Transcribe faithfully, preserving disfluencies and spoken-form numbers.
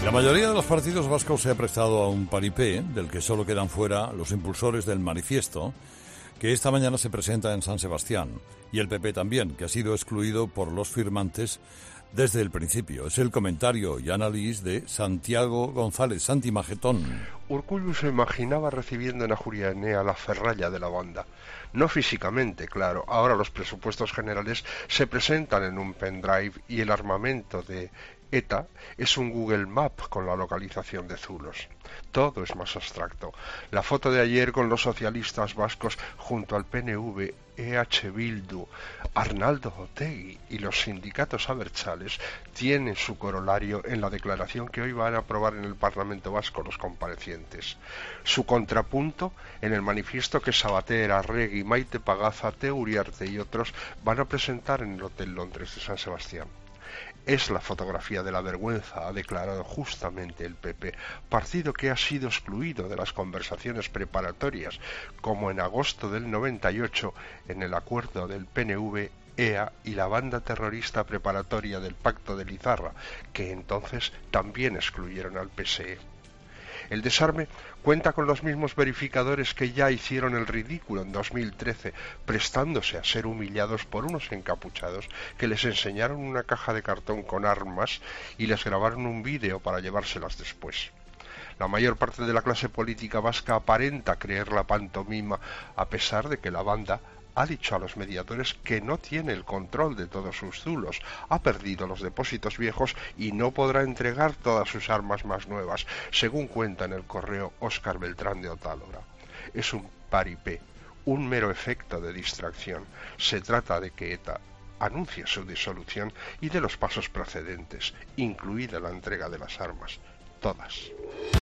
La mayoría de los partidos vascos se ha prestado a un paripé, del que solo quedan fuera los impulsores del manifiesto, que esta mañana se presenta en San Sebastián, y el P P también, que ha sido excluido por los firmantes desde el principio. Es el comentario y análisis de Santiago González, Santi Magetón. Urkullu se imaginaba recibiendo en Ajuria Enea la ferralla de la banda. No físicamente, claro. Ahora los presupuestos generales se presentan en un pendrive y el armamento de ETA es un Google Map con la localización de zulos. Todo es más abstracto. La foto de ayer con los socialistas vascos junto al P N V, E H Bildu, Arnaldo Otegi y los sindicatos abertzales tiene su corolario en la declaración que hoy van a aprobar en el Parlamento Vasco los comparecientes. Su contrapunto en el manifiesto que Sabater, Arregui, Maite Pagaza, Teo Uriarte y otros van a presentar en el Hotel Londres de San Sebastián. Es la fotografía de la vergüenza, ha declarado justamente el P P, partido que ha sido excluido de las conversaciones preparatorias, como en agosto del noventa y ocho en el acuerdo del P N V, E A y la banda terrorista preparatoria del Pacto de Lizarra, que entonces también excluyeron al P S E. El desarme cuenta con los mismos verificadores que ya hicieron el ridículo en dos mil trece, prestándose a ser humillados por unos encapuchados que les enseñaron una caja de cartón con armas y les grabaron un vídeo para llevárselas después. La mayor parte de la clase política vasca aparenta creer la pantomima, a pesar de que la banda ha dicho a los mediadores que no tiene el control de todos sus zulos, ha perdido los depósitos viejos y no podrá entregar todas sus armas más nuevas, según cuenta en el correo Óscar Beltrán de Otálora. Es un paripé, un mero efecto de distracción. Se trata de que ETA anuncie su disolución y de los pasos procedentes, incluida la entrega de las armas, todas.